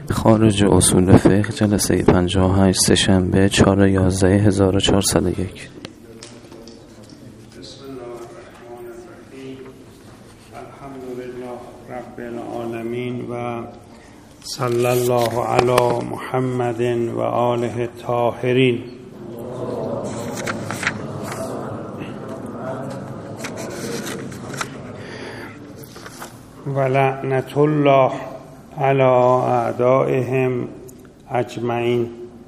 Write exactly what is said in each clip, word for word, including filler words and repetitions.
خارج اصول فقه جلسه پنجاه و هشت سه‌شنبه چهارم یازده هزار و چهارصد و یک. بسم الله الرحمن الرحیم. الحمدلله رب العالمین و صلی الله علی محمد و آله الطاهرین. و لعنت الله علی اعدائهم اجمعین.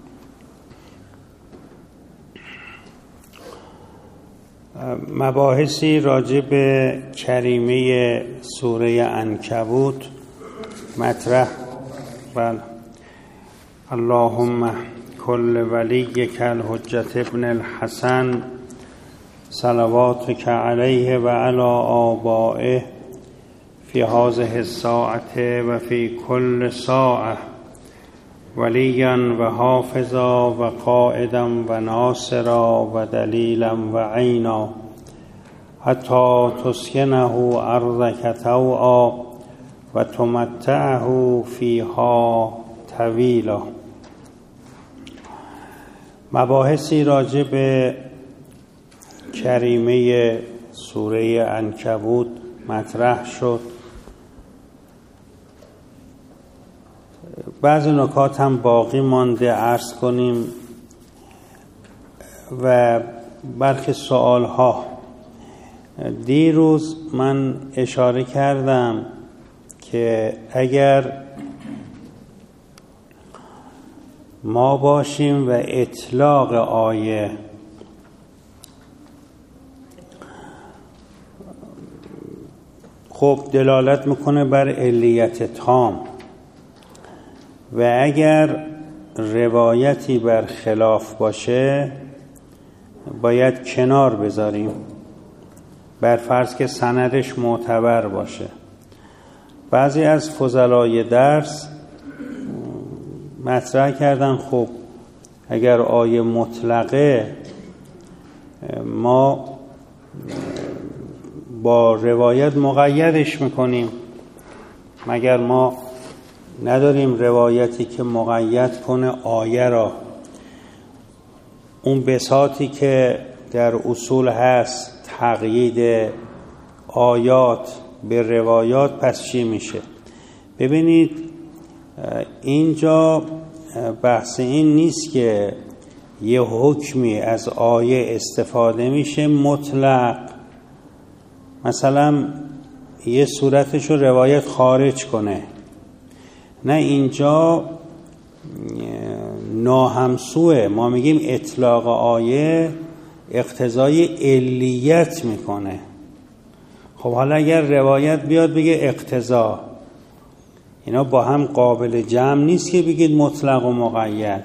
مباحثی راجع به کریمه سوره عنکبوت مطرح. بله. اللهم کل ولیک الحجة ابن الحسن صلواتک علیه و علی آبائه فی هذه الساعة و فی کل ساعة ولیا و حافظا و قائدا و ناصرا و دلیلا و عینا حتی تسکنه ارضک طوعا و تمتعه فیها طویلا. مباحثی راجع به کریمه سوره عنکبوت مطرح شد. بعضی نکات هم باقی مانده عرض کنیم و برخی سوال ها. دیروز من اشاره کردم که اگر ما باشیم و اطلاق آیه خب دلالت میکنه بر علیت تام و اگر روایتی بر خلاف باشه باید کنار بذاریم، بر فرض که سندش معتبر باشه. بعضی از فضلای درس مطرح کردن خب اگر آیه مطلقه ما با روایت مقیدش میکنیم، مگر ما نداریم روایتی که مقید کنه آیه را. اون بساطی که در اصول هست تقیید آیات به روایات، پس چی میشه؟ ببینید اینجا بحث این نیست که یه حکمی از آیه استفاده میشه مطلق، مثلا یه صورتش رو روایت خارج کنه. نه، اینجا ناهمسوه. ما میگیم اطلاق آیه اقتضای علیت میکنه. خب حالا اگر روایت بیاد بگه اقتضا، اینا با هم قابل جمع نیست که بگید مطلق و مقید.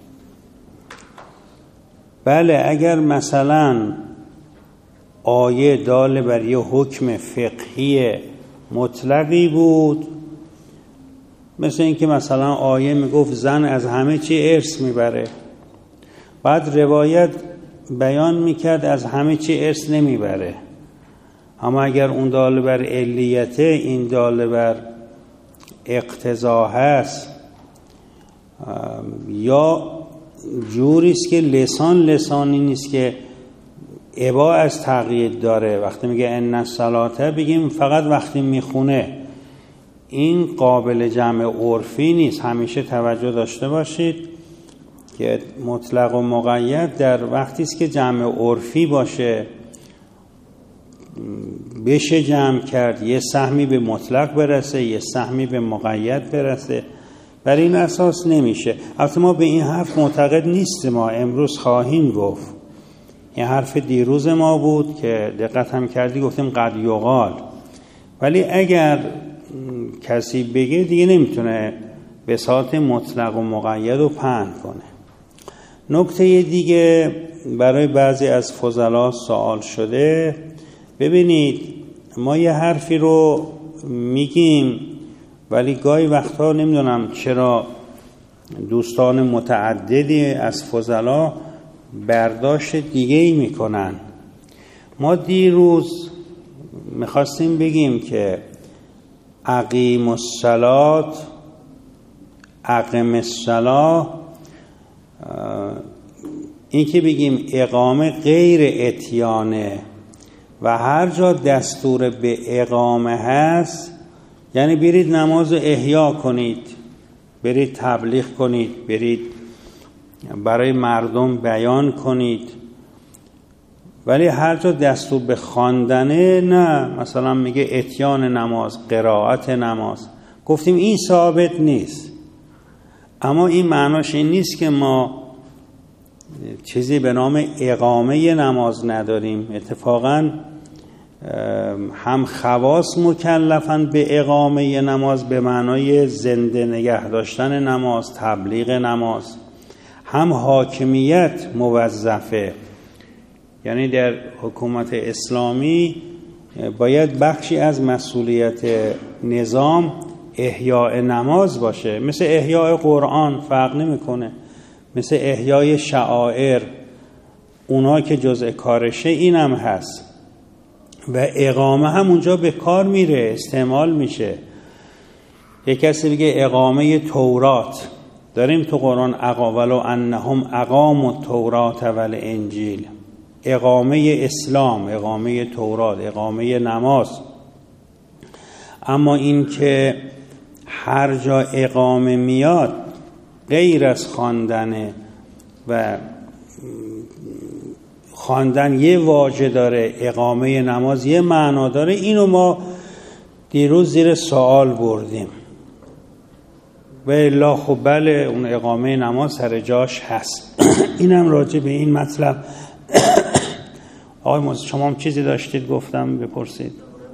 بله، اگر مثلا آیه دال بر یه حکم فقهی مطلقی بود، مثل اینکه مثلا آیه میگفت زن از همه چی ارث میبره، بعد روایت بیان میکرد از همه چی ارث نمیبره. اما اگر اون دال بر علیته، این دال بر اقتضا هست، یا جوریست که لسان لسانی نیست که ابا از تقیید داره. وقتی میگه ان الصلاة بگیم فقط وقتی میخونه، این قابل جمع عرفی نیست. همیشه توجه داشته باشید که مطلق و مقید در وقتی است که جمع عرفی باشه بشه جمع کرد، یه سهمی به مطلق برسه یه سهمی به مقید برسه. بر این اساس نمیشه. البته ما به این حرف معتقد نیست، ما امروز خواهیم گفت. این حرف دیروز ما بود که دقت هم کردی گفتیم قد یقال، ولی اگر کسی بگه دیگه نمیتونه بساط مطلق و مقید رو پهن کنه. نکته دیگه برای بعضی از فضلا سوال شده. ببینید ما یه حرفی رو میگیم ولی گاهی وقتا نمیدونم چرا دوستان متعددی از فضلا برداشت دیگه ای میکنن. ما دیروز میخواستیم بگیم که اقیم الصلاة اقم الصلاة، این که بگیم اقامه غیر اتیانه و هر جا دستور به اقامه هست یعنی برید نماز رو احیا کنید، برید تبلیغ کنید، برید برای مردم بیان کنید. ولی هر جا دستور به خواندنه نه، مثلا میگه اتیان نماز، قرائت نماز، گفتیم این ثابت نیست. اما این معناش این نیست که ما چیزی به نام اقامه نماز نداریم. اتفاقاً هم خواص مکلفن به اقامه نماز به معنای زنده نگه داشتن نماز، تبلیغ نماز، هم حاکمیت موظفه. یعنی در حکومت اسلامی باید بخشی از مسئولیت نظام احیاء نماز باشه، مثل احیاء قرآن، فرق نمیکنه، مثل احیاء شعائر، اونا که جزء کارشه اینم هست. و اقامه هم اونجا به کار میره، استعمال میشه. یک کسی بگه اقامه تورات، داریم تو قرآن اقاولو انهم اقاموا التورات والانجیل، اقامه اسلام، اقامه تورات، اقامه نماز. اما این که هر جا اقامه میاد غیر از خواندنه و خواندن یه واژه داره، اقامه نماز یه معنا داره، اینو ما دیروز زیر سوال بردیم. و الا خب بله اون اقامه نماز سر جاش هست. اینم راجع به این مطلب. آقای موسیقی شما هم چیزی داشتید گفتم بپرسید.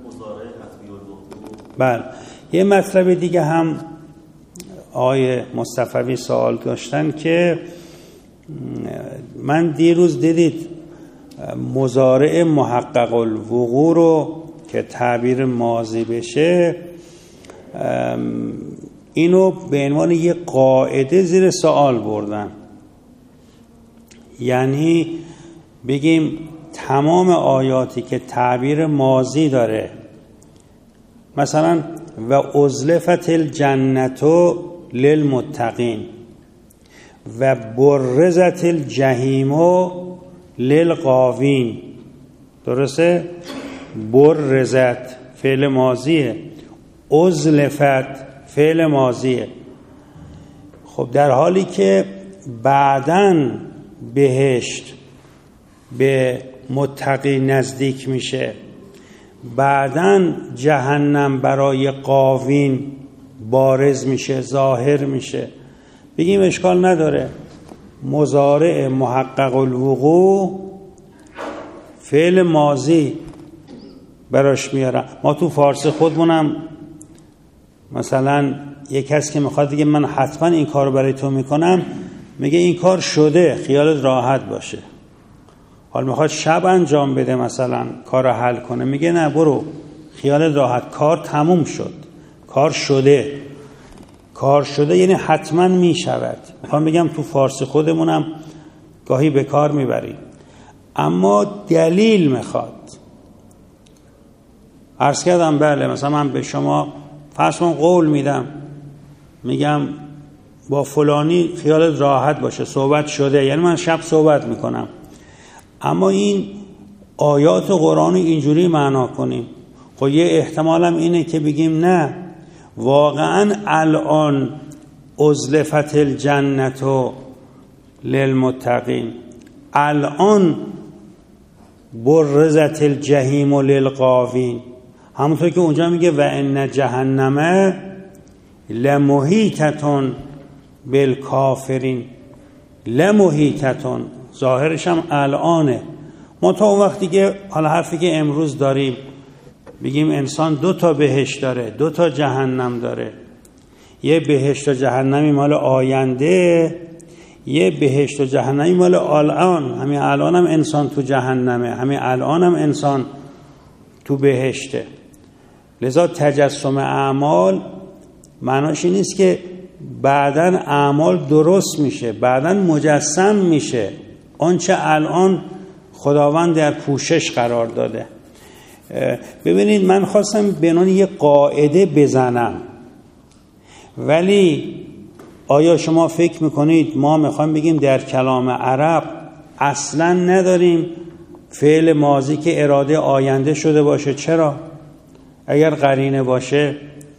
بله یه مطلب دیگه هم آقای مصطفی سوال داشتن که من دیروز دیدید مضارع محقق الوقوع رو که تعبیر ماضی بشه اینو به عنوان یه قاعده زیر سوال بردن. یعنی بگیم تمام آیاتی که تعبیر ماضی داره، مثلا و ازلفت الجنت للمتقین و برزت الجحیم للغاوین، درسته؟ برزت فعل ماضیه، ازلفت فعل ماضیه. خب در حالی که بعداً بهشت به متقی نزدیک میشه، بعداً جهنم برای غاوین بارز میشه، ظاهر میشه، بگیم اشکال نداره. مضارع محقق الوقوع فعل ماضی براش میارم. ما تو فارسی خودمونم مثلا یک کسی که میخواد دیگه من حتما این کار رو برای تو میکنم، میگه این کار شده، خیالت راحت باشه. حال میخواد شب انجام بده مثلا کار رو حل کنه، میگه نه برو خیالت راحت، کار تموم شد، کار شده. کار شده یعنی حتما میشود. میخوام بگم تو فارسی خودمونم گاهی به کار میبریم، اما دلیل میخواد. عرض کردم بله مثلا من به شما فرض کن قول میدم، میگم با فلانی خیالت راحت باشه، صحبت شده، یعنی من شب صحبت میکنم. اما این آیات قرآن اینجوری معنا کنیم، خب یه احتمالم اینه که بگیم نه واقعا الان ازلفت الجنت للمتقین، الان برزت الجحیم للغاوین، همونطور که اونجا میگه و ان جهنم لمحیطة بالکافرین، لمحیطة ظاهرش هم الانه. ما تا اون وقتی که حالا حرفی که امروز داریم بگیم انسان دو تا بهشت داره، دو تا جهنم داره، یه بهشت و جهنمی مال آینده، یه بهشت و جهنمی مال الان. همین الان هم انسان تو جهنمه، همین الان هم انسان تو بهشته. لذا تجسم اعمال معناش این نیست که بعدن اعمال درست میشه، بعدن مجسم میشه آنچه الان خداوند در پوشش قرار داده. ببینید من خواستم به عنوان یه قاعده بزنم، ولی آیا شما فکر میکنید ما میخوایم بگیم در کلام عرب اصلا نداریم فعل ماضی که اراده آینده شده باشه؟ چرا؟ اگر قرینه باشه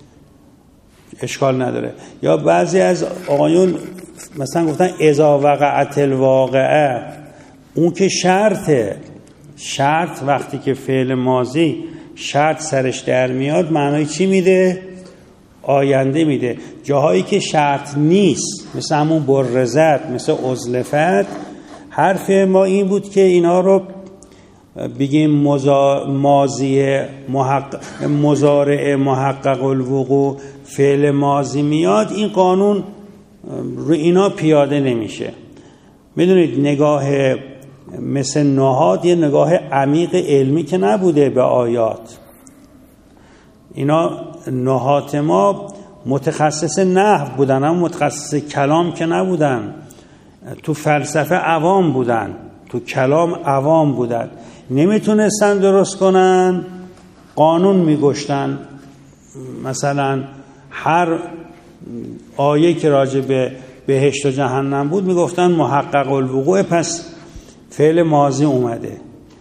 اشکال نداره. یا بعضی از آقایون مثلا گفتن اذا وقعت الواقعه، اون که شرطه. شرط وقتی که فعل ماضی شرط سرش در میاد معنای چی میده؟ آینده میده. جاهایی که شرط نیست مثل همون برزت، مثل ازلفت، حرف ما این بود که اینا رو بگیم ماضی محقق، مضارع محقق الوقوع فعل ماضی میاد، این قانون رو اینا پیاده نمیشه. میدونید نگاه مثل نهاد یه نگاه عمیق علمی که نبوده به آیات. اینا نهات ما متخصص نحو بودن، هم متخصص کلام که نبودن. تو فلسفه عوام بودن، تو کلام عوام بودن، نمیتونستن درست کنن، قانون میگشتن. مثلا هر آیه که راجع به بهشت و جهنم بود میگفتن محقق الوقوع، پس فعل ماضی اومده.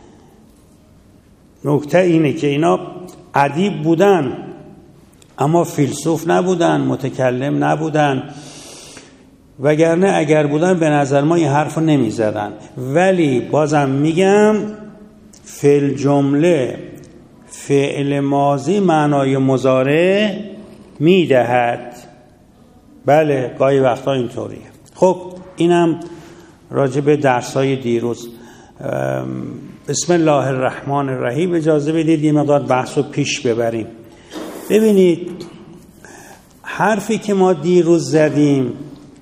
نکته اینه که اینا ادیب بودن اما فیلسوف نبودن، متکلم نبودن، وگرنه اگر بودن به نظر ما این حرف رو نمی زدن. ولی بازم میگم فعل جمله فعل ماضی معنای مضارع میدهد. بله گاهی وقتا اینطوریه. خب اینم راجع به درسای دیروز. بسم الله الرحمن الرحیم. اجازه بدید یه مقدار بحث رو پیش ببریم. ببینید حرفی که ما دیروز زدیم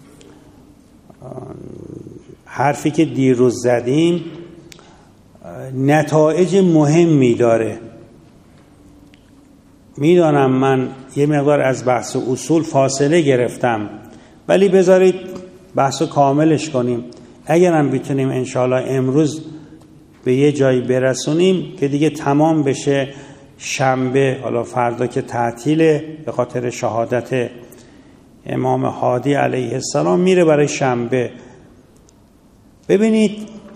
حرفی که دیروز زدیم نتایج مهمی داره. میدانم من یه مقدار از بحث اصول فاصله گرفتم، ولی بذارید بحث کاملش کنیم. اگرم بتونیم انشاءالله امروز به یه جایی برسونیم که دیگه تمام بشه، شنبه، حالا فردا که تعطیله به خاطر شهادت امام هادی علیه السلام، میره برای شنبه. ببینید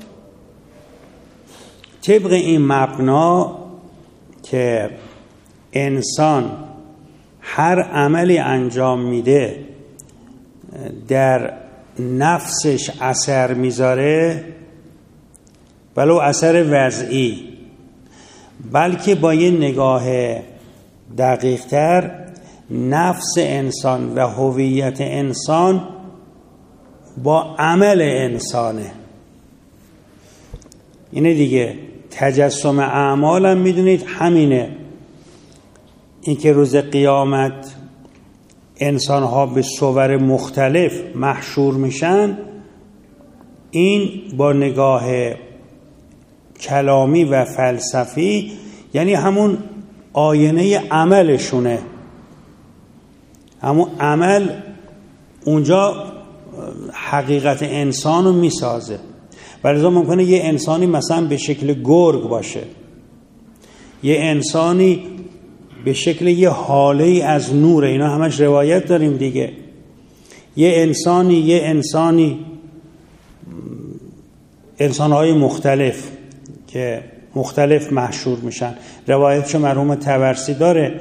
طبق این مبنا که انسان هر عملی انجام میده در نفسش اثر میذاره، ولو اثر وضعی، بلکه با یه نگاه دقیق تر نفس انسان و هویت انسان با عمل انسانه. اینه دیگه. تجسم اعمال هم میدونید همینه. این که روز قیامت انسان ها به صور مختلف محشور میشن، این با نگاه کلامی و فلسفی یعنی همون آینه عملشونه. همون عمل اونجا حقیقت انسان رو میسازه. برای ممکنه یه انسانی مثلا به شکل گرگ باشه، یه انسانی به شکل یه حاله از نور، اینا همش روایت داریم دیگه. یه انسانی یه انسانی انسانهای مختلف که مختلف محشور میشن. روایتشو مرحوم طبرسی داره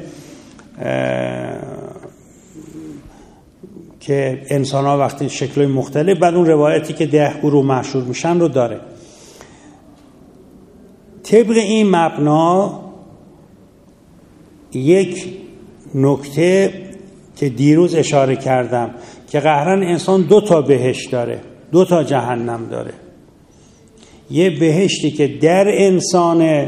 که انسان ها وقتی شکل‌های مختلف، بعد اون روایتی که ده گروه محشور میشن رو داره. طبق این مبنا یک نکته که دیروز اشاره کردم که قهرن انسان دو تا بهشت داره، دو تا جهنم داره. یه بهشتی که در انسان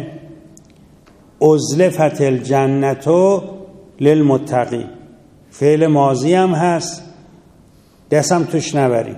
ازلفت الجنة للمتقین، فعل ماضی هم هست، دستم توش نبریم.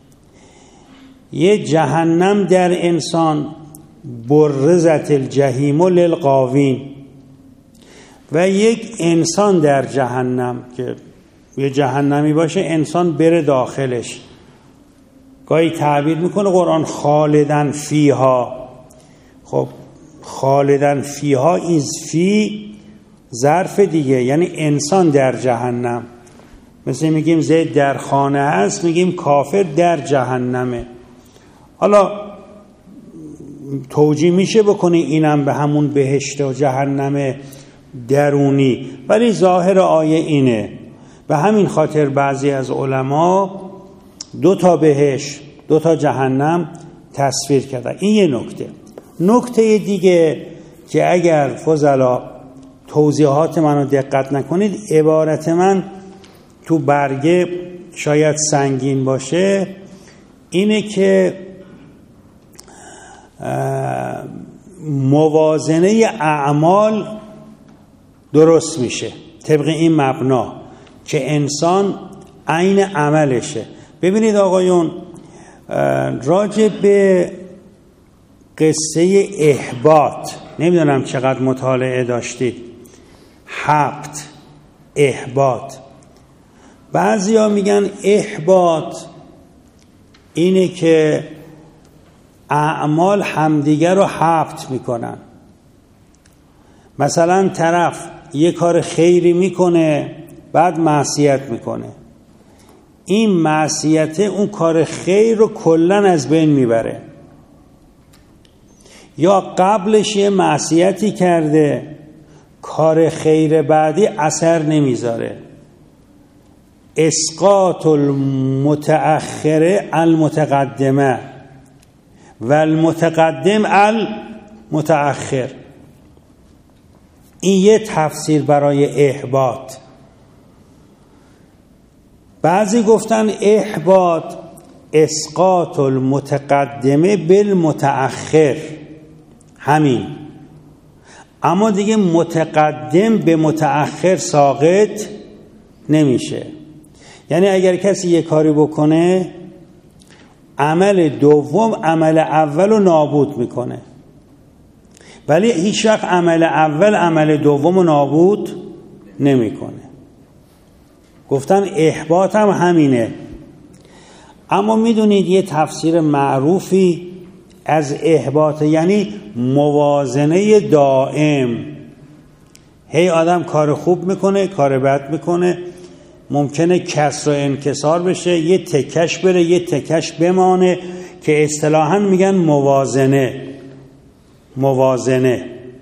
یه جهنم در انسان برزت الجحیم للغاوین، و یک انسان در جهنم که یه جهنمی باشه انسان بره داخلش. گاهی تعبیر میکنه قرآن خالدن فیها. خب خالدن فیها، این فی ظرف دیگه، یعنی انسان در جهنم. مثل میگیم زید در خانه هست، میگیم کافر در جهنمه. حالا توجیه میشه بکنی اینم به همون بهشت و جهنم درونی، ولی ظاهر آیه اینه. به همین خاطر بعضی از علما دو تا بهشت دو تا جهنم تصویر کردن. این یه نکته. نکته دیگه که اگر فضلا توضیحات منو دقت نکنید، عبارت من تو برگه شاید سنگین باشه، اینه که موازنه اعمال درست میشه طبق این مبنا که انسان عین عملشه. ببینید آقایون، راجع به قصه احباط نمیدونم چقدر مطالعه داشتید. حبط، احباط، بعضیا میگن احباط اینه که اعمال همدیگر رو حبط میکنن. مثلا طرف یه کار خیری میکنه بعد معصیت میکنه، این معصیت اون کار خیر رو کلن از بین میبره. یا قبلش یه معصیتی کرده، کار خیر بعدی اثر نمیذاره. اسقاط المتأخره المتقدمه و المتقدم المتأخر. این یه تفسیر برای احباط. بعضی گفتن احباط اسقاط المتقدمه بالمتأخر، همین. اما دیگه متقدم به متأخر ساقط نمیشه. یعنی اگر کسی یه کاری بکنه، عمل دوم عمل اول رو نابود میکنه، ولی هیچ وقت عمل اول عمل دوم رو نابود نمیکنه. گفتن احباط هم همینه. اما میدونید یه تفسیر معروفی از احباط یعنی موازنه دائم. هی آدم کار خوب میکنه، کار بد میکنه، ممکنه کسر و انکسار بشه، یه تکش بره یه تکش بمانه، که اصطلاحاً میگن موازنه. موازنه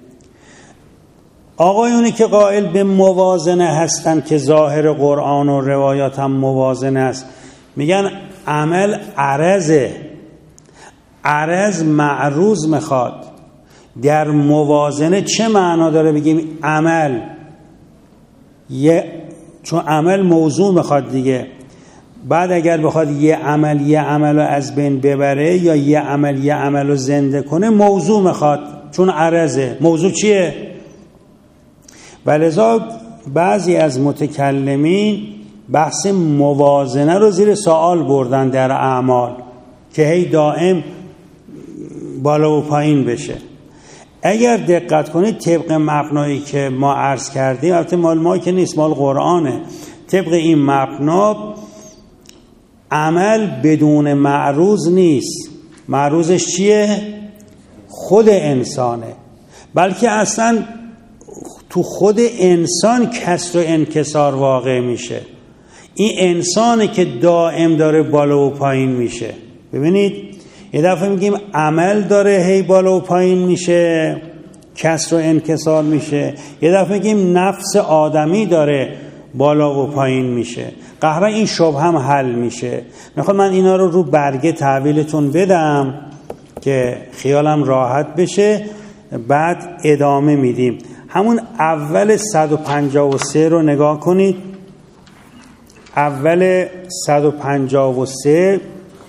آقایونی که قائل به موازنه هستن که ظاهر قرآن و روایات هم موازنه است، میگن عمل عرضه، عرض معروض میخواد. در موازنه چه معنا داره بگیم عمل؟ یه چون عمل موضوع میخواد دیگه، بعد اگر بخواد یه عمل یه عمل رو از بین ببره یا یه عمل یه عمل رو زنده کنه، موضوع میخواد، چون عرضه. موضوع چیه؟ ولذا بعضی از متکلمین بحث موازنه رو زیر سوال بردن در اعمال، که هی دائم بالا و پایین بشه. اگر دقت کنید طبق مبنایی که ما عرض کردیم، البته مال ما که نیست، مال قرآنه، طبق این مبنا عمل بدون معروض نیست. معروضش چیه؟ خود انسانه. بلکه اصلا تو خود انسان کسر و انکسار واقع میشه. این انسانه که دائم داره بالا و پایین میشه. ببینید یه دفعه میگیم عمل داره هی بالا و پایین میشه، کسر و انکسار میشه. یه دفعه میگیم نفس آدمی داره بالا و پایین میشه. قهرا این شبه هم حل میشه. میخوام من اینا رو رو برگه تحویلتون بدم که خیالم راحت بشه، بعد ادامه میدیم. همون اول صد و پنجاه و سه رو نگاه کنید. اول صد و پنجاه و سه،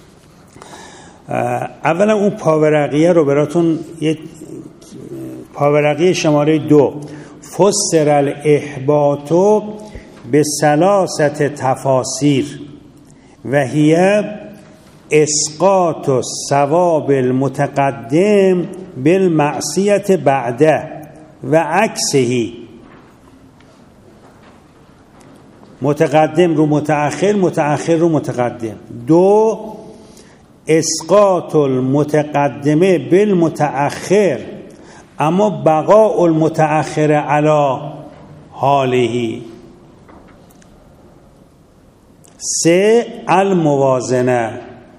اولا اون پاورقیه رو براتون، یه پاورقیه شماره دو، فسر الاحباط به ثلاثت تفاسیر و هی اسقاط ثواب المتقدم بالمعصیت بعده و عکسه. متقدم رو متأخر، متأخر رو متقدم. دو، اسقاط المتقدمه بالمتأخر اما بقاء المتأخر علی حاله. سه الموازنه،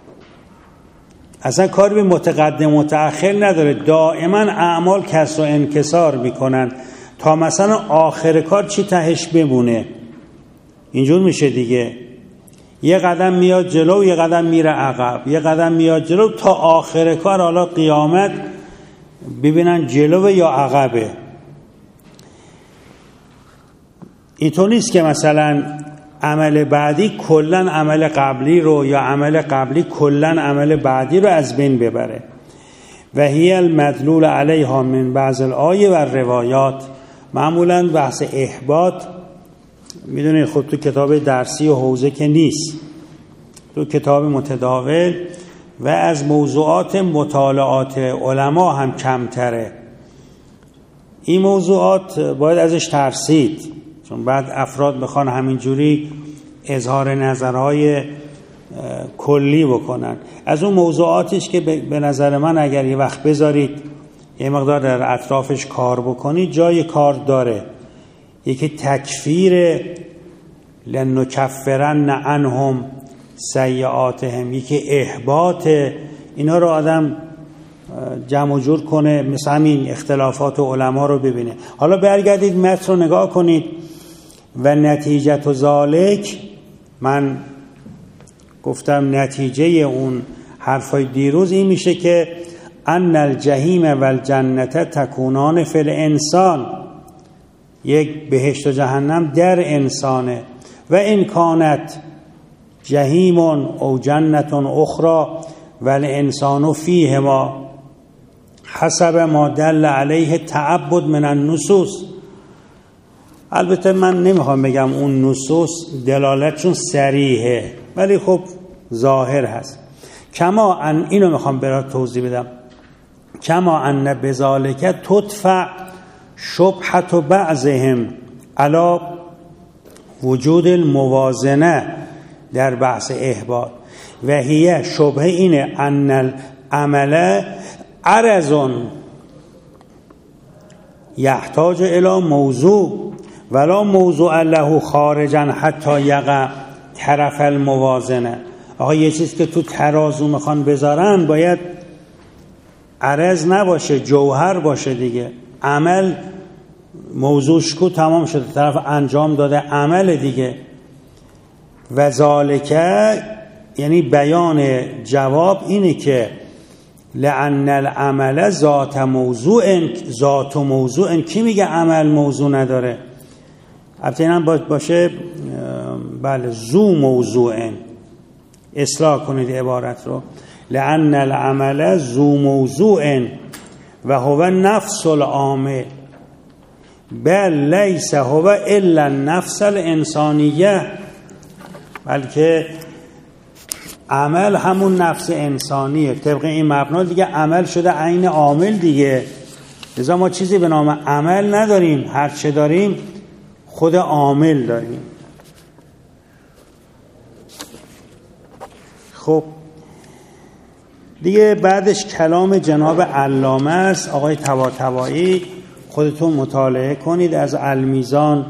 اصلا کاری به متقدم و متأخر نداره، دائما اعمال کسر و انکسار میکنن تا مثلا آخر کار چی تهش بمونه. اینجور میشه دیگه، یه قدم میاد جلو یه قدم میره عقب، یه قدم میاد جلو تا آخر کار، حالا قیامت ببینن جلو یا عقبه. اینطور نیست که مثلا عمل بعدی کلن عمل قبلی رو یا عمل قبلی کلن عمل بعدی رو از بین ببره. و هی المدلول علیها من بعض الآیه و روایات. معمولا بحث احباط میدونید خود تو کتاب درسی و حوزه که نیست، تو کتاب متداول و از موضوعات مطالعات علما هم کمتره. این موضوعات باید ازش ترسید، چون بعد افراد بخوان همینجوری اظهار نظرهای کلی بکنن. از اون موضوعاتش که به نظر من اگر یه وقت بذارید یه مقدار در اطرافش کار بکنید جای کار داره. یکی تکفیر لنکفرن عنهم سیئاتهم، یکی احباط. اینا رو آدم جمع و جور کنه، مثل همین اختلافات علما رو ببینه. حالا برگردید متن رو نگاه کنید. و نتیجه و ذالک، من گفتم نتیجه اون حرفای دیروز این میشه که ان الجحیم و الجنت تکونان فی الانسان، یک بهشت و جهنم در انسانه. و این کانت جحیم او جنت اخرى و الانسان فیهما حسب ما دل علیه تعبد من النصوص. البته من نمیخوام بگم اون نصوص دلالتشون صریحه، ولی خب ظاهر هست. کما ان، اینو میخوام برات توضیح بدم، کما ان بذالک تدفع شبهت بعضهم علی وجود الموازنه در بحث احباط. و هی شبهه اینه ان العمل عرض یحتاج الی موضوع ولا موضوع له خارجا حتی یقع طرف الموازنه. آقا یه چیز که تو ترازو میخوان بذارن باید عرض نباشه، جوهر باشه دیگه. عمل موضوعش کو تمام شده، طرف انجام داده عمل دیگه. و ذالکه یعنی بیان جواب اینه که لأن العمل ذات موضوع، ذات و موضوع. کی میگه عمل موضوع نداره؟ البته اینم باید باشه بله ذو موضوع. اصلاح کنید عبارت رو. لأن العمل ذو موضوع و هو نفس العامل بل لیس هو الا النفس الانسانیه، بلکه عمل همون نفس انسانیه. طبق این مبنا دیگه عمل شده عین عامل دیگه. لذا ما چیزی به نام عمل نداریم، هر چه داریم خود عامل داریم. خب دیگه بعدش کلام جناب علامه است، آقای طباطبایی. خودتون مطالعه کنید از المیزان.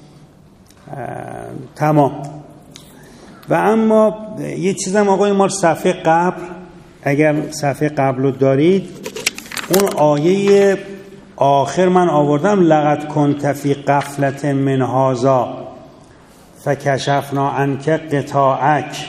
تمام. و اما یه چیزم آقای ما صفحه قبل، اگر صفحه قبل رو دارید، اون آیه آخر من آوردم لقد کنت فی غفلة من هذا فکشفنا عنک غطاءک.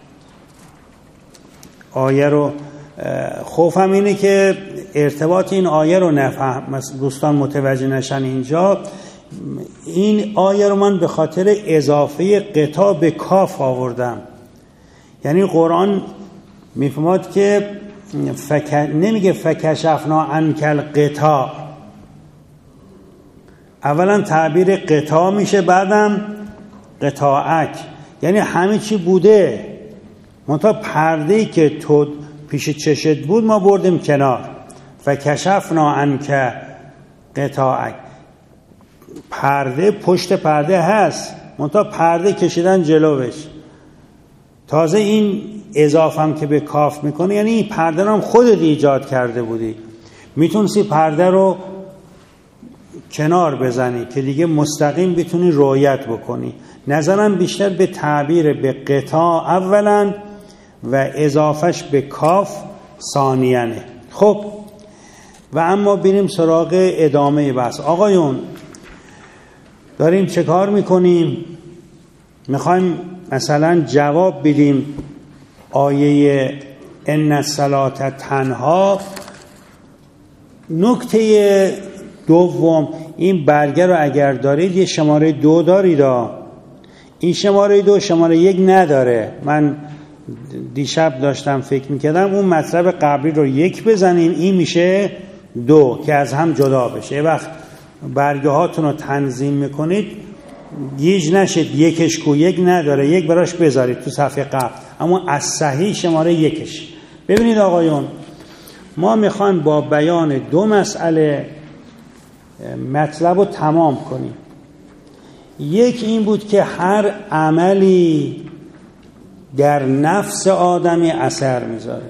آیه رو خوفم اینه که ارتباط این آیه رو نفهم دوستان متوجه نشن اینجا. این آیه رو من به خاطر اضافه غطا به کاف آوردم. یعنی قرآن میفهمد که فک... نمیگه فکشفنا عنک الغطاء، اولا تعبیر غطا میشه بعدم غطاءک، یعنی همه چی بوده منتها پرده‌ای که تو پیش چشت بود ما بردیم کنار. فکشفنا عنک غطاءک، پرده پشت پرده هست منتها پرده کشیدن جلوش. تازه این اضافم که به کاف میکنه یعنی این پرده رو هم خودت ایجاد کرده بودی. میتونستی پرده رو کنار بزنی که دیگه مستقیم بتونی رؤیت بکنی. نظرم بیشتر به تعبیر به قطاع اولا و اضافش به کاف ثانیانه. خب و اما بریم سراغ ادامه بحث. آقایون داریم چه کار میکنیم؟ میخوایم مثلا جواب بدیم آیه ان الصلاة تنها. نکته دوم، این برگه رو اگر دارید یه شماره دو دارید، این شماره دو شماره یک نداره. من دیشب داشتم فکر میکردم اون مطلب قبلی رو یک بزنیم، این میشه دو که از هم جدا بشه. وقت برگه هاتون رو تنظیم میکنید گیج نشید یکش کو یک نداره، یک براش بذارید تو صفحه قبل، اما از صحیح شماره یکش. ببینید آقایون، ما میخوایم با بیان دو مسئله مطلب رو تمام کنیم. یک این بود که هر عملی در نفس آدمی اثر میذاره.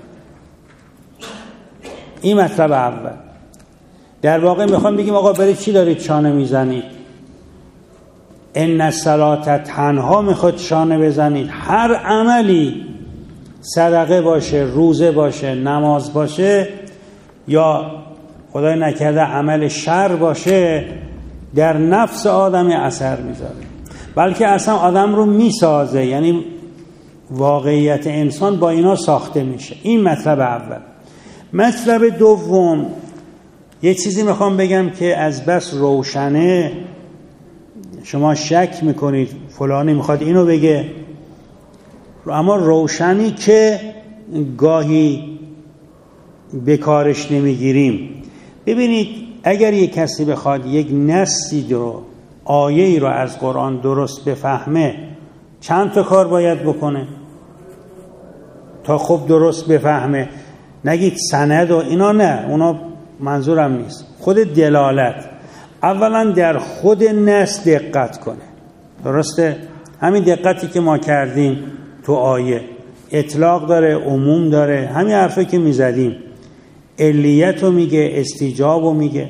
این مطلب اول. در واقع میخوام بگیم آقا برای چی دارید شانه میزنید؟ ان الصلاة تنها میخواد شانه بزنید. هر عملی، صدقه باشه، روزه باشه، نماز باشه، یا خدای نکرده عمل شر باشه، در نفس آدمی اثر میذاره، بلکه اصلا آدم رو میسازه. یعنی واقعیت انسان با اینا ساخته میشه. این مطلب اول. مطلب دوم، یه چیزی میخوام بگم که از بس روشنه شما شک میکنید فلانی میخواد اینو بگه، اما روشنی که گاهی به کارش نمیگیریم. ببینید اگر یک کسی بخواد یک نصی رو، آیه‌ای رو از قرآن درست بفهمه، چند تا کار باید بکنه تا خوب درست بفهمه؟ نگید سند و اینا، نه، اونا منظورم نیست. خود دلالت، اولا در خود نص دقت کنه. درسته؟ همین دقتی که ما کردیم تو آیه، اطلاق داره، عموم داره، همین حرفی که میزدیم، علیت رو میگه، استیجاب رو میگه.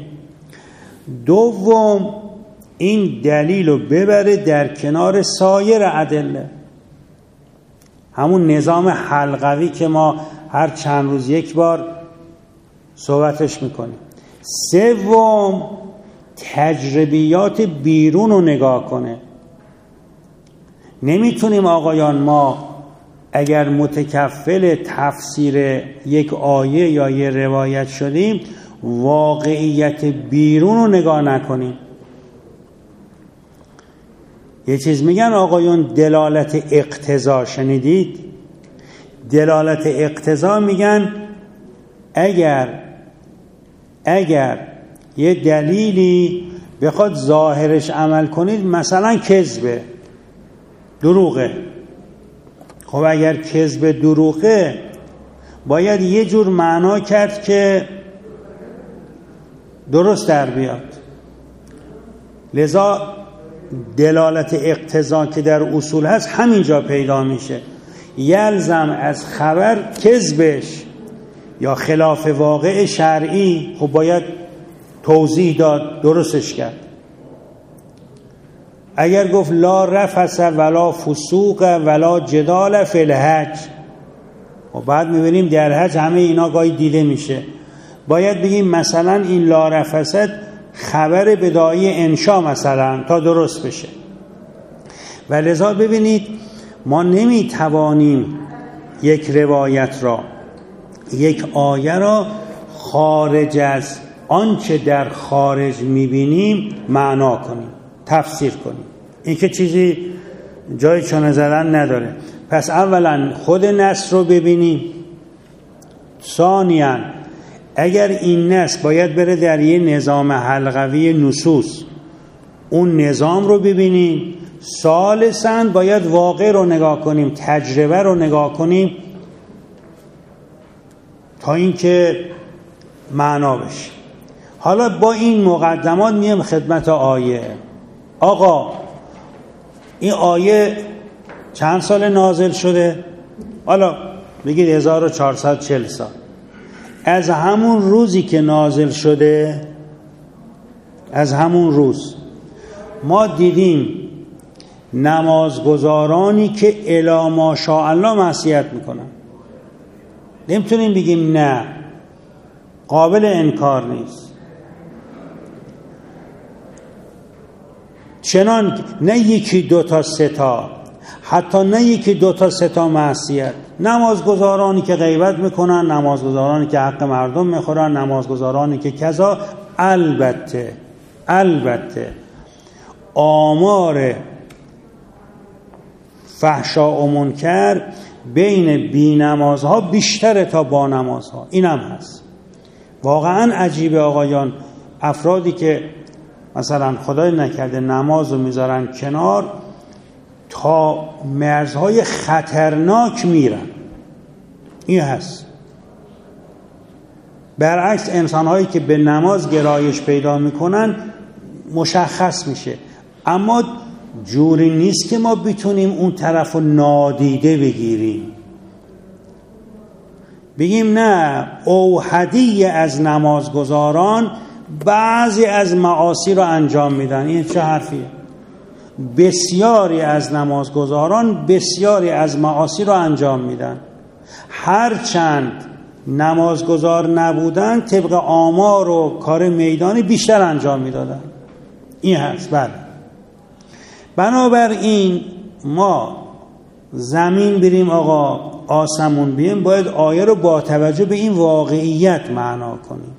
دوم، این دلیل رو ببره در کنار سایر ادله، همون نظام حلقوی که ما هر چند روز یک بار صحبتش میکنیم. سوم، تجربیات بیرون رو نگاه کنه. نمیتونیم آقایان ما اگر متکفل تفسیر یک آیه یا یه روایت شدیم واقعیت بیرون رو نگاه نکنیم. یه چیز میگن آقایون دلالت اقتضا، شنیدید؟ دلالت اقتضا میگن اگر اگر یه دلیلی بخواد ظاهرش عمل کنید، مثلا کذبه، دروغه، خب اگر کذب دروغه باید یه جور معنا کرد که درست در بیاد. لذا دلالت اقتضا که در اصول هست همینجا پیدا میشه. یلزم از خبر کذبش یا خلاف واقع شرعی، خب باید توضیح داد، درستش کرد. اگر گفت لا رفث ولا فسوق ولا جدال فی الحج، و بعد میبینیم در حج همه اینا گاهی دیده میشه، باید بگیم مثلا این لا رفثت خبر بدایی انشا مثلا تا درست بشه. و لذا ببینید ما نمیتوانیم یک روایت را، یک آیه را خارج از آنچه در خارج میبینیم معنا کنیم، تفسیر کنیم. این که چیزی جای چانه زدن نداره. پس اولا خود نص رو ببینیم. ثانیاً اگر این نص باید بره در یه نظام حلقوی نصوص، اون نظام رو ببینیم. ثالثاً باید واقع رو نگاه کنیم، تجربه رو نگاه کنیم تا اینکه معنا بشه. حالا با این مقدمات میم خدمت آیه. آقا این آیه چند سال نازل شده؟ حالا بگید هزار و چهارصد و چهل سال. از همون روزی که نازل شده از همون روز ما دیدیم نمازگزارانی که الی ماشاءالله معصیت میکنن. نمیتونیم بگیم نه، قابل انکار نیست. چنان نه یکی دو تا سه تا، حتی نه یکی دو تا سه تا معصیت. نمازگزارانی که غیبت میکنن، نمازگزارانی که حق مردم میخورن، نمازگزارانی که کذا. البته البته آمار فحشا و منکر بین بی نمازها بیشتره تا با نمازها. اینم هست. واقعا عجیبه آقایان، افرادی که مثلا خدای نکرده نماز رو میذارن کنار تا مرزهای خطرناک میرن. این هست. برعکس انسانهایی که به نماز گرایش پیدا میکنن مشخص میشه. اما جوری نیست که ما بتونیم اون طرف رو نادیده بگیریم، بگیم نه اوحدی از نمازگزاران بعضی از معاصی رو انجام میدن. این چه حرفیه؟ بسیاری از نمازگزاران بسیاری از معاصی رو انجام میدن. هرچند نمازگزار نبودن طبق آمار و کار میدانی بیشتر انجام میدادن. این هست. بله. بنابراین ما زمین بریم آقا آسمون بیم، باید آیه رو با توجه به این واقعیت معنا کنیم.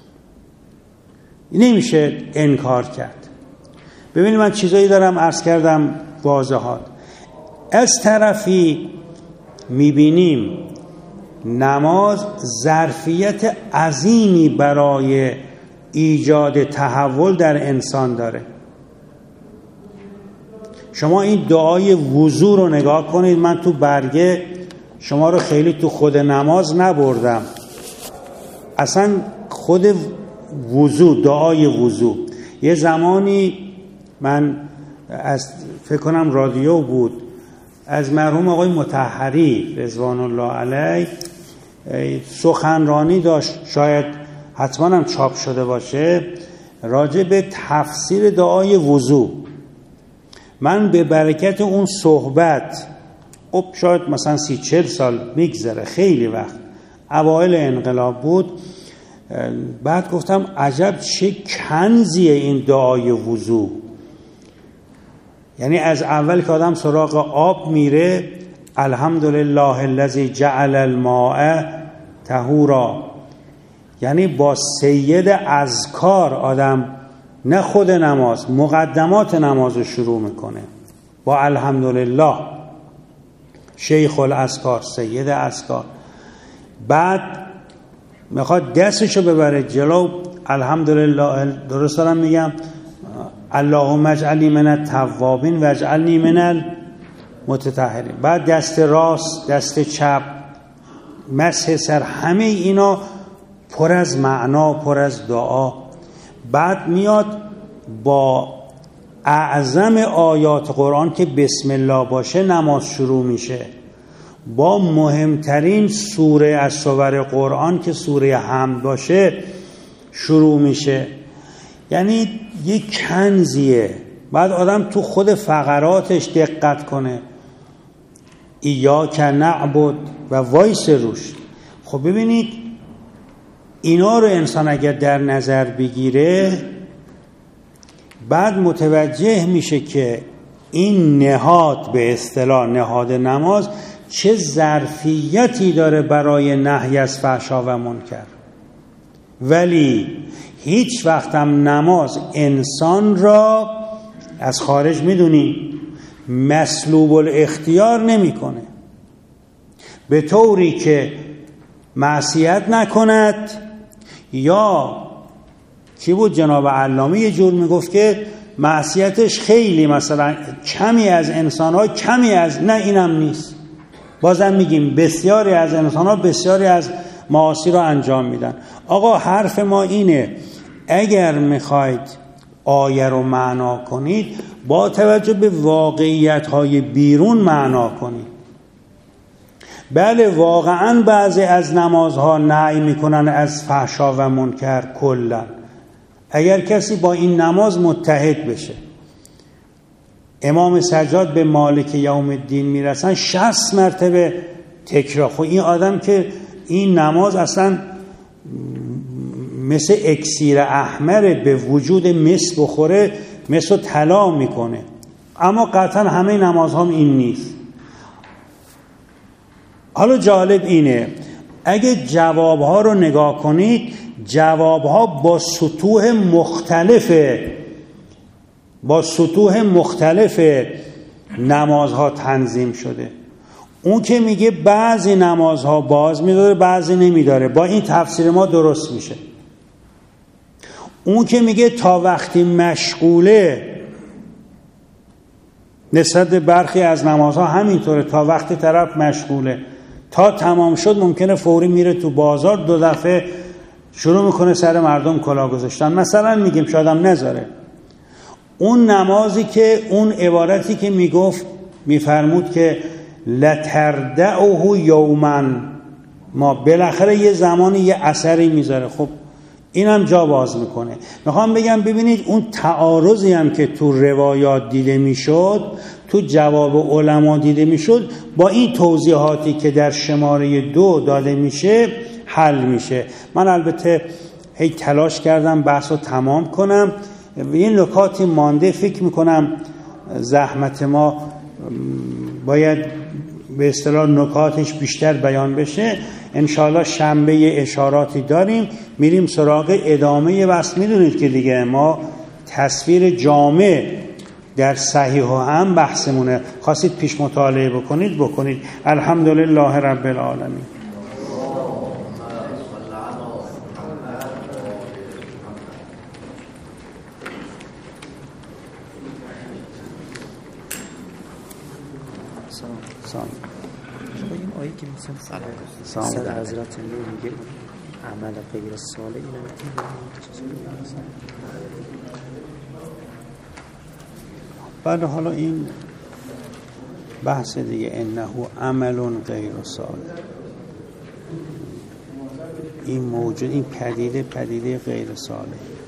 نمیشه انکار کرد. ببینید من چیزایی دارم عرض کردم واضحات. از طرفی میبینیم نماز ظرفیت عظیمی برای ایجاد تحول در انسان داره. شما این دعای وضو رو نگاه کنید. من تو برگه شما رو خیلی تو خود نماز نبردم، اصلا خود وضو، دعای وضو. یه زمانی من از فکر کنم رادیو بود، از مرحوم آقای مطهری رضوان الله علیه سخنرانی داشت، شاید حتما هم چاپ شده باشه، راجع به تفسیر دعای وضو. من به برکت اون صحبت، خب شاید مثلا سی چل سال میگذره، خیلی وقت، اوایل انقلاب بود، بعد گفتم عجب چه کنزیه این دعای وضو. یعنی از اول که آدم سراغ آب میره، الحمدلله الذی جعل الماء طهورا، یعنی با سید اذکار آدم، نه خود نماز، مقدمات نماز رو شروع میکنه با الحمدلله، شیخ الاذکار، سید اذکار. بعد میخواد دستشو ببره جلو، الحمدلله، درست دارم میگم، اللهم اجعلنی من التوابین و اجعلنی من المتطهرین. بعد دست راست، دست چپ، مسح سر، همه اینا پر از معنا، پر از دعا. بعد میاد با اعظم آیات قرآن که بسم الله باشه نماز شروع میشه، با مهمترین سوره از سور قرآن که سوره حمد باشه شروع میشه. یعنی یک کنزیه. بعد آدم تو خود فقراتش دقت کنه، ایاک نعبد و وایس روش. خب ببینید اینا رو انسان اگر در نظر بگیره، بعد متوجه میشه که این نهاد، به اصطلاح نهاد نماز، چه ظرفیتی داره برای نهی از فحشا و منکر. ولی هیچ وقت هم نماز انسان را از خارج، میدونی، مسلوب الاختیار نمیکنه، به طوری که معصیت نکند. یا کی بود جناب علامه یه جور میگفت که معصیتش خیلی مثلا کمی از انسان‌ها، کمی از، نه اینم نیست، بازم میگیم بسیاری از انسان‌ها بسیاری از معاصی رو انجام میدن. آقا حرف ما اینه، اگر میخواید آیه رو معنا کنید با توجه به واقعیت‌های بیرون معنا کنید. بله واقعا بعضی از نمازها نهی میکنن از فحشا و منکر کلا، اگر کسی با این نماز متحد بشه، امام سجاد به مالک یوم الدین میرسن شصت مرتبه تکرار. خب این آدم که این نماز اصلا مثل اکسیر احمر به وجود مس بخوره، مس رو طلا میکنه. اما قطعا همه نمازها این نیست. حالا جالب اینه اگه جوابها رو نگاه کنید، جوابها با سطوح مختلفه با سطوح مختلف نمازها تنظیم شده. اون که میگه بعضی نمازها باز میداره بعضی نمیداره، با این تفسیر ما درست میشه. اون که میگه تا وقتی مشغوله، نسبت به برخی از نمازها همینطوره، تا وقتی طرف مشغوله، تا تمام شد ممکنه فوری میره تو بازار، دو دفعه شروع میکنه سر مردم کلاه گذاشتن مثلا، میگیم شادم نذاره. اون نمازی که اون عبارتی که میگفت میفرمود که لتردعه یوما، ما بالاخره یه زمانی یه اثری میذاره. خب اینم جا باز میکنه. میخوام بگم ببینید اون تعارضی هم که تو روایات دیده میشد، تو جواب علما دیده میشد، با این توضیحاتی که در شماره دو داده میشه حل میشه. من البته هی تلاش کردم بحث رو تمام کنم، یه نکاتی مانده، فکر میکنم زحمت ما باید به اصطلاح نکاتش بیشتر بیان بشه. انشاءالله شنبه اشاراتی داریم، میریم سراغ ادامه بحث. میدونید که دیگه ما تصویر جامع در صحیح و هم بحثمونه، خواستید پیش مطالعه بکنید بکنید. الحمدلله رب العالمین. سلام. این آیه که مثلا سلام حضرت نور میگه عمل غیر صالح اینا بعد حالا این بحث دیگه انه عمل غیر صالح، این موجود، این پدیده پدیده غیر صالح.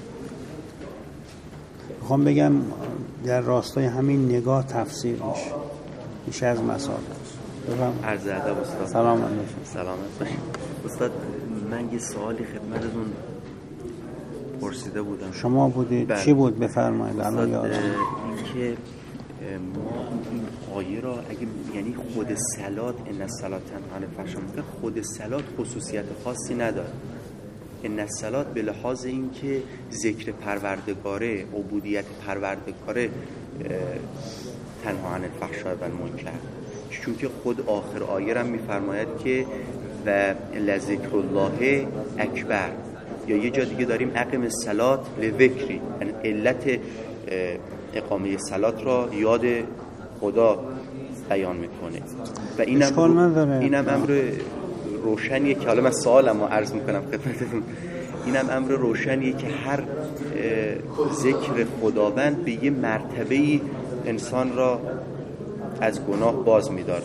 میخوام بگم در راستای همین نگاه تفسیر میشه میشه از مسائل. عرض ادب استاد. سلام علیکم. سلامت باشید استاد. من یه سوالی خدمتتون پرسیده بودم. شما بودید؟ چی بود بفرمایید. الان یادم این که ما این آیه را اگه یعنی خود صلات ان الصلاه تنهی عن الفحشاء و المنکر، خود صلات خصوصیت خاصی نداره. ان الصلات به لحاظ این که ذکر پروردگاره، عبودیت پروردگاره تنها عن الفحشاء و المنکر، چون که خود آخر آیه هم میفرماید که و لذکر الله اکبر، یا یه جا دیگه داریم اقم الصلات لذکری، یعنی علت اقامه صلات را یاد خدا بیان میکنه. و اینم اینم امر روشنیه که حالا من سوالمو عرض میکنم خدمتتون. اینم امر روشنیه که هر ذکر خداوند به یه مرتبه‌ای انسان را از گناه باز می‌داره.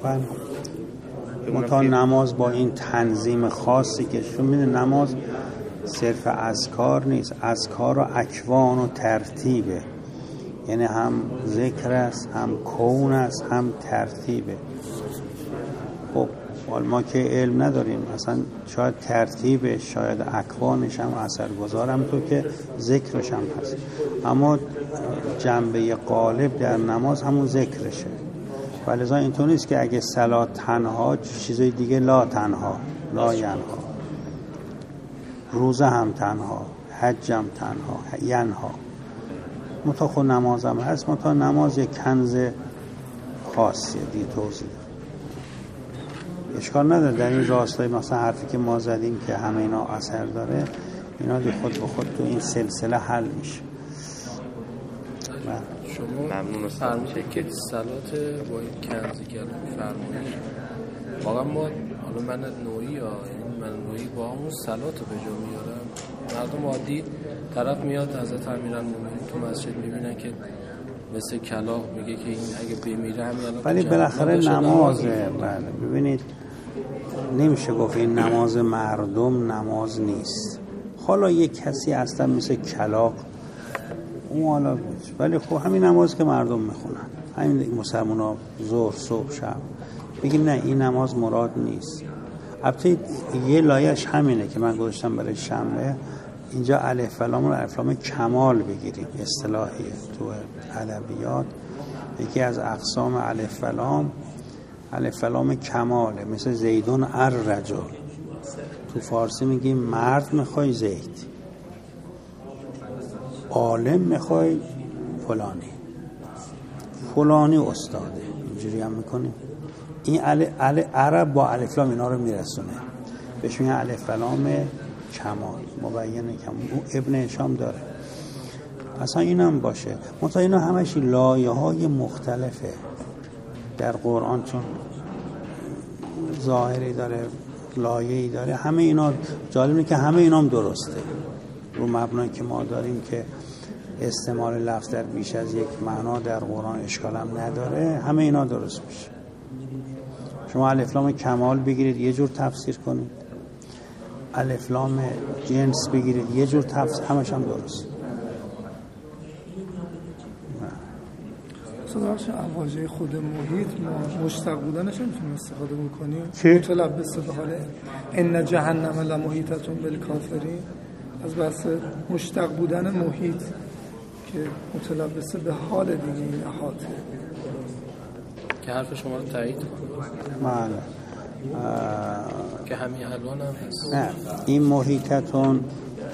منتها نماز با این تنظیم خاصی که شما می‌دونید، نماز صرف اذکار نیست، اذکار و اکوان و ترتیبه، یعنی هم ذکر است، هم کون است، هم ترتیبه. خب ما که علم نداریم، مثلا شاید ترتیبش، شاید اکوانش هم اثرگذار، هم تو که ذکرش هم هست، اما جنبه غالب در نماز همون ذکرشه. ولذا اینطور نیست که اگه صلات تنها، چیزای دیگه لا تنها، لا ینها، روزه هم تنها، حج هم تنها، ینها. متا خود نماز هم هست، متا نماز یک کنز خاصیه دی توضیح. اشکال نداره در این راستای مثلا حرفی که ما زدیم که همه اینا اثر داره، اینا دی خود به خود تو این سلسله حل میشه. شما ممنون فرمودید که صلات با این کنزی که فرمودید، واقعا ما حالا من نوعی ها یعنی من نوعی با همون صلات رو به جا میارم. مردم عادی طرف میاد حضرت امیرالمومنین تو مسجد میبینن که مثل کلاه میگه که این اگه بمیره همین الان، ولی بالاخره نمازه. بله ببینید نمیشه گفت این نماز مردم نماز نیست. حالا یک کسی هستن مثل کلاغ اون حالا بود، ولی خب همین نماز که مردم میخونن، همین مسلمان ها ظهر صبح شب، بگیم نه این نماز مراد نیست. البته یه لایش همینه که من گذاشتم برای شنبه، اینجا الف و لام رو الف لام کمال بگیریم، اصطلاحیه تو ادبیات. یکی از اقسام الف و لام الف و لام کماله، مثل زیدون الرجل. تو فارسی میگیم مرد میخوای زید، عالم میخوای فلانی، فلانی استاده، اینجوری هم میکنیم. این عرب با الف لام اینا رو میرسونه، بهش میگن الف لام کمال، مبین کمال. اون ابن هشام داره. اصلا اینم باشه، منتها اینا همش لایه های مختلفه در قرآن، چون ظاهری داره لایه‌ای داره. همه اینا جالبه که همه اینا هم درسته، رو مبنایی که ما داریم که استعمال لفظ در بیش از یک معنا در قرآن اشکال هم نداره، همه اینا درست میشه. شما الف لام کمال بگیرید یه جور تفسیر کنید، الف لام جنس بگیرید یه جور تفسیر، همش هم درست. صداش واژه خود محیط ما مشتق بودنش میتونیم استفاده بکنیم، متلبس به حال ان جهنم لمحیطة بالکافرین، از بحث مشتق بودن محیط که متلبس به حال دیگه این احاطه که حرف شما رو تایید کنه. بله که همین الان هم هست. نه، این محیطتون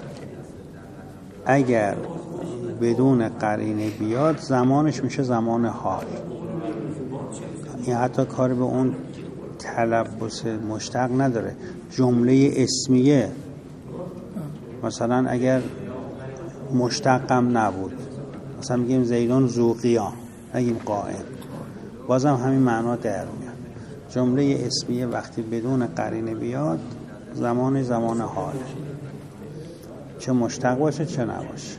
اگر بدون قرینه بیاد زمانش میشه زمان حال. این حتی کار به اون تلبس مشتق نداره، جمله اسمیه. مثلا اگر مشتقم نبود، مثلا میگیم زیدون ذو قیام، نگیم قائم، بازم همین معنا در میاد. جمله اسمیه وقتی بدون قرینه بیاد زمان زمان حال، چه مشتق باشه چه نباشه.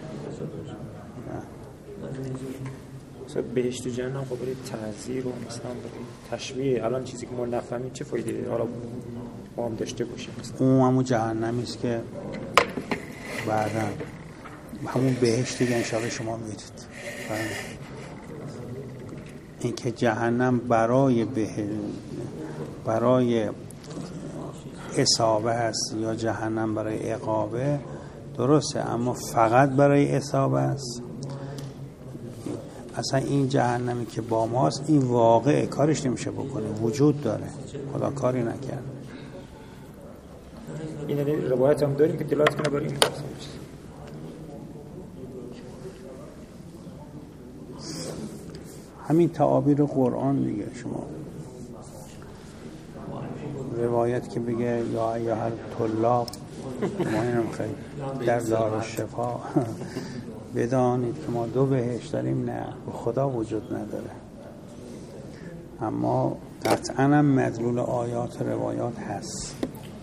مثلا بهشت و جهنم خب برای تعذیر و مثلا برای تشبیه، الان چیزی که ما نفهمیم چه فایده داره حالا ما هم داشته باشیم؟ مثلا اون همون جهنمی است که بعداً همون بهشتی که انشاءالله شما میدید. این که جهنم برای به برای اصابه هست یا جهنم برای عقابه، درسته، اما فقط برای اصابه است. اصلا این جهنمی که با ماست این واقع کارش نمیشه بکنه، وجود داره، خدا کاری نکرد. این روایت هم داریم که دلالت کنه برای این. همین تعابیر قرآن دیگه. شما روایت که بگه یا ایها الطلاب ما اینم خیلی در دارالشفا بدانید که ما دو بهشت داریم، نه خدا وجود نداره، اما قطعاً هم مدلول آیات روایات هست.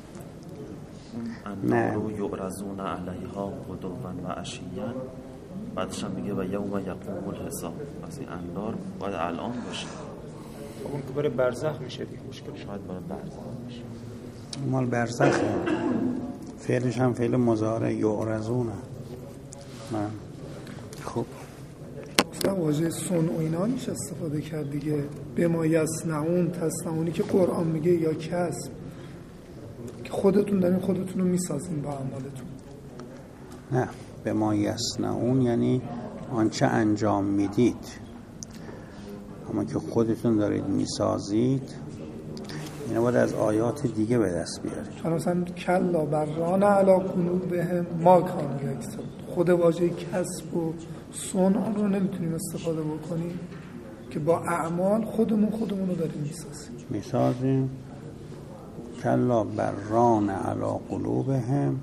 نه یعرضون علیها غدوا و عشیا، بعدش هم میگه و یوم یقوم الحساب. پس این انبار باید الان باشه. خب اون که برای برزخ میشه دیگه، مشکل شاید برای برزخ باشه. مال برزخه، فعلش هم فعل مضارع یعرضونه. من خب مثلا واژه صنع و اینا میشه استفاده کرد دیگه، به ما یصنعون تصنعونی که قرآن میگه یا کسب، که خودتون دارین خودتون رو میسازین با اعمالتون. نه، به ما یصنعون یعنی آنچه انجام میدید، اما که خودتون دارید میسازید اینو باید از آیات دیگه به دست بیارید. مثلا کلا بران علی قلوبهم ما کانوا یکسبون، خود واژه کسب و صنع رو نمیتونیم استفاده بکنیم که با اعمال خودمون خودمون رو داریم میسازیم میسازیم کلا بران علی قلوبهم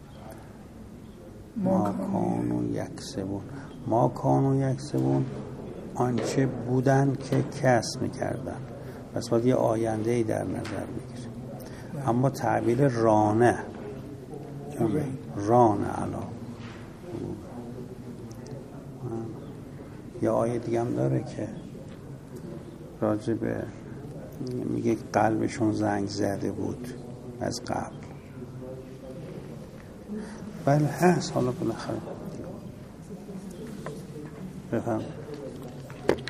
ما کانوا یکسبون. ما کانوا یکسبون آنچه بودن که کسب میکردن، پس باید یه آینده‌ای در نظر بگیریم. اما تعبیر رانه رانه علا یه آیه دیگه هم داره که راجع به میگه قلبشون زنگ زده بود از قبل. بله هست. حالا بالاخره بفهم